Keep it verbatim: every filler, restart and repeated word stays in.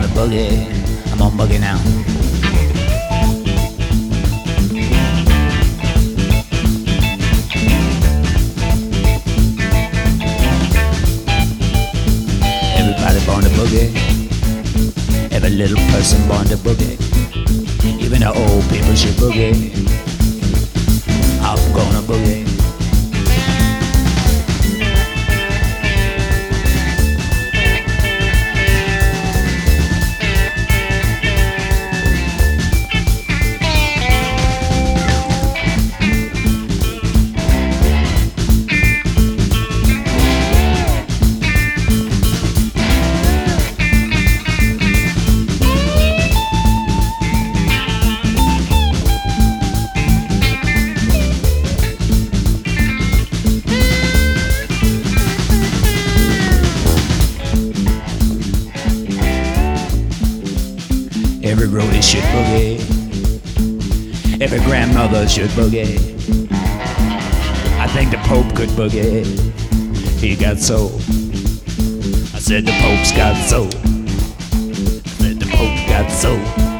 wanna boogie, I'm on boogie now. Everybody born to boogie, every little person born to boogie, even the old people should boogie. I'm gonna boogie. Every roadie should boogie, every grandmother should boogie. I think the Pope could boogie, he got soul. I said the Pope's got soul, I said the Pope got soul.